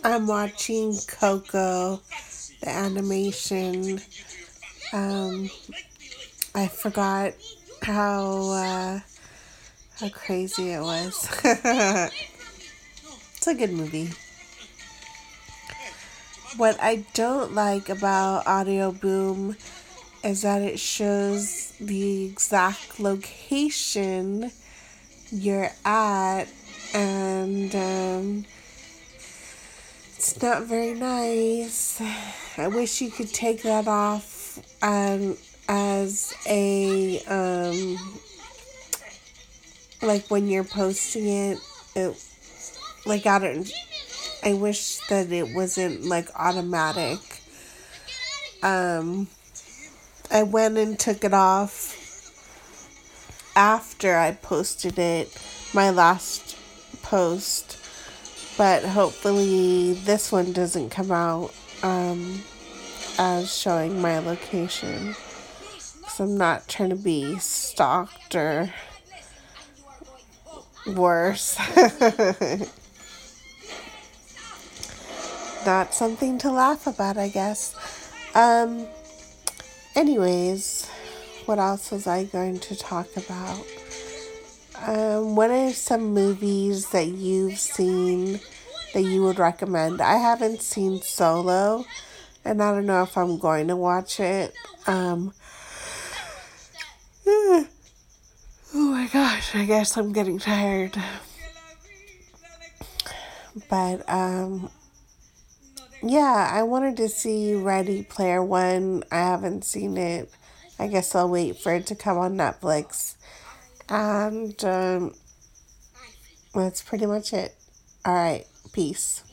I'm watching Coco, the animation. Um, I forgot how crazy it was. It's a good movie. What I don't like about Audio Boom is that it shows the exact location you're at, and it's not very nice. I wish you could take that off as a like when you're posting it like I wish that it wasn't like automatic. Um, I went and took it off after I posted it, my last post, but hopefully this one doesn't come out as showing my location. So I'm not trying to be stalked or worse. Not something to laugh about, I guess. Um, Anyways, what else was I going to talk about? What are some movies that you've seen that you would recommend? I haven't seen Solo, and I don't know if I'm going to watch it. Oh my gosh, I guess I'm getting tired. But, yeah, I wanted to see Ready Player One. I haven't seen it. I guess I'll wait for it to come on Netflix. And, that's pretty much it. All right, peace.